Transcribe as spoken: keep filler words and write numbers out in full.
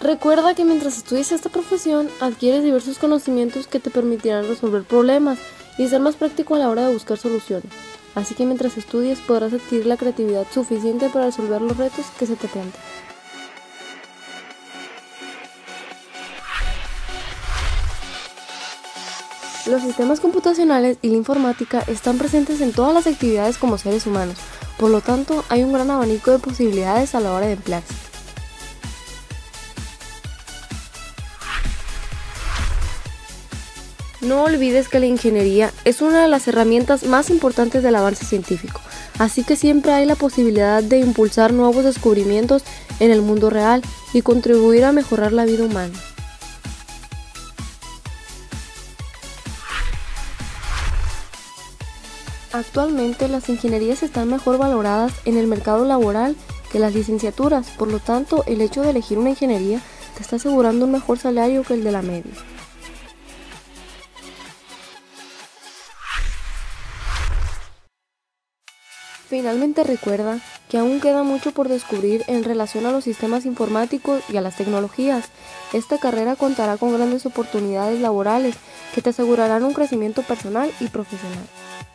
Recuerda que mientras estudias esta profesión, adquieres diversos conocimientos que te permitirán resolver problemas y ser más práctico a la hora de buscar soluciones. Así que mientras estudies podrás adquirir la creatividad suficiente para resolver los retos que se te planteen. Los sistemas computacionales y la informática están presentes en todas las actividades como seres humanos, por lo tanto hay un gran abanico de posibilidades a la hora de emplearse. No olvides que la ingeniería es una de las herramientas más importantes del avance científico, así que siempre hay la posibilidad de impulsar nuevos descubrimientos en el mundo real y contribuir a mejorar la vida humana. Actualmente las ingenierías están mejor valoradas en el mercado laboral que las licenciaturas, por lo tanto el hecho de elegir una ingeniería te está asegurando un mejor salario que el de la media. Finalmente recuerda que aún queda mucho por descubrir en relación a los sistemas informáticos y a las tecnologías. Esta carrera contará con grandes oportunidades laborales que te asegurarán un crecimiento personal y profesional.